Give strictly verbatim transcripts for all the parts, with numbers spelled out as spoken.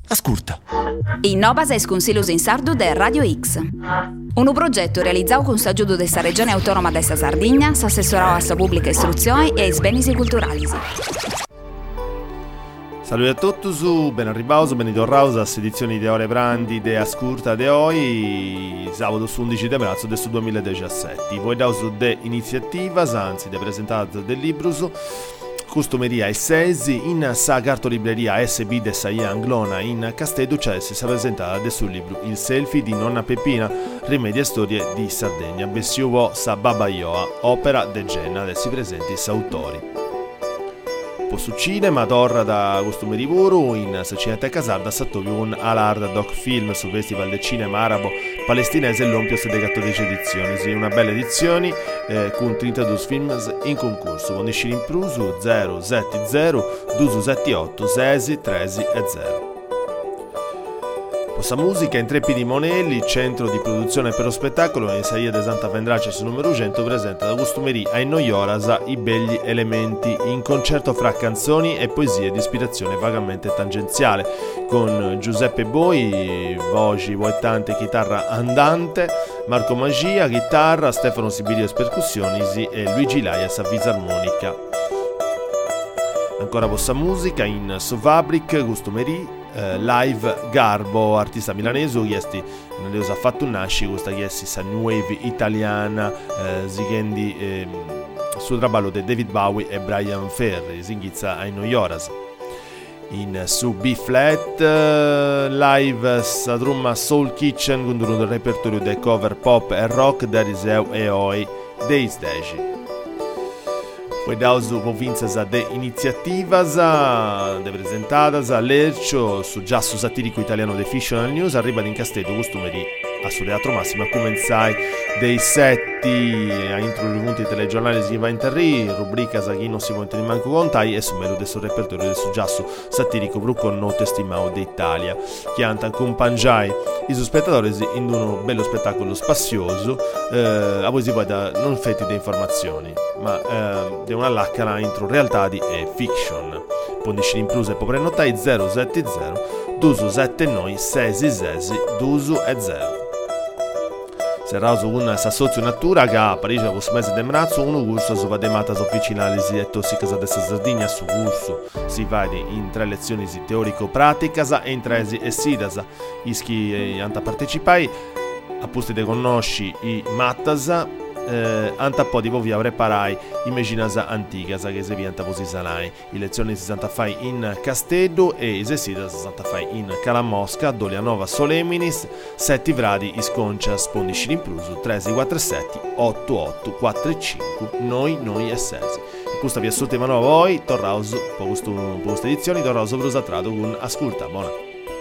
Ascolta. Innovas es Consiglios in Sardu de Radio X. Un progetto realizzato con s'aggiudo della Regione Autonoma de sa Sardegna, s'assessorò a sa pubblica istruzione e ai beni culturali. Saluti a tutti, ben arrivados, ben ritornados a edizioni di Ore Brandi de Ascurta de oggi, sabato undici di marzo del duemiladiciassette. Voi da de iniziativas, anzi de presentate del Librus, Customeria e Sesi in sa cartolibreria S B de Saia Anglona in Castedo Cessi si è presentata del suo libro Il selfie di nonna Peppina, rimedi e storie di Sardegna, Bessiuvo sa Babaioa, opera de Genna, adesso presenti sa autori. Poi su cinema torna da Costumeri Vuru in Cineteca Sarda sattovi un Alard Doc Film sul Festival del Cinema Arabo Palestinese e l'Ompios de quattordici edizioni, sì, una bella edizione eh, con trentadue film in concorso, con i in prusu zero sette zero due sette otto sei tre e zero. Questa musica in Treppi di Monelli, centro di produzione per lo spettacolo in Saia de Santa Vendrace su numero cento, presenta da Costumeri a Noyorasa i begli elementi in concerto fra canzoni e poesie di ispirazione vagamente tangenziale, con Giuseppe Boi, voci, voettante, chitarra andante, Marco Magia, chitarra, Stefano Sibirio percussioni e Luigi Laias a fisarmonica. Ancora questa musica in Sofabric, Costumeri, Uh, live Garbo, artista milanese, chiesti non ha fatto un nasci questa chiesti sa nuove italiana uh, Zighendi eh, sul traballo di David Bowie e Brian Ferry Singhizza ai Noyoras. In su B-Flat uh, live Sadrumma Soul Kitchen con un repertorio di cover pop e rock da Riseu e Oi dei stage. Poi da su convinzas de iniziativas de presentadas a Lercio su già su satirico italiano de Fictional News arriva in Castedo Costumeri a su Teatro Massimo a comenzai dei setti a introdurre i telegiornali si va in terri rubrica sa chi non si può intendere manco contai e su melo del suo repertorio del su già su satirico bruco noto stimao d'Italia che anta accompagnai i suoi spettatori in un bello spettacolo spazioso eh, a voi si può da non fetti di informazioni ma eh, di una laccara intro realtà di e fiction pondisci in plus e può prenotare zero sette zero due sette nove sei sei due e zero. Serraso un s'assozio natura che a Parigi questo mese di marzo uno corso su va dematas officinali e tossicas de Sardegna su corso si va in tre lezioni teorico-praticas e in tre e sidas ischi anta partecipai a posti de conosci i mattas eh, anta po' di via preparai imaginas anticas che se vianta così salai i lezioni si santa fai in Castedo e i sesidas si santa fai in Calamosca Dolia Nova Soleminis sette vradi isconcia spondisci in prusu tre quattro sette otto otto quattro cinque noi noi e sei e questa vi ascoltiamo a voi torraus per questa edizione torraus brusatrato con ascolta buona.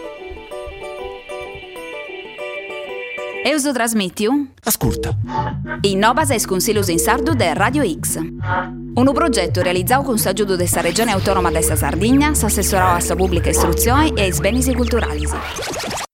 Euso trasmitiu? Ascolta. Innovas es Consiglios in Sardu de Radio X. Un progetto realizzato con s'aggiudo della Regione Autonoma de sa Sardegna, s'assessorò a sa pubblica istruzione e ai beni culturali.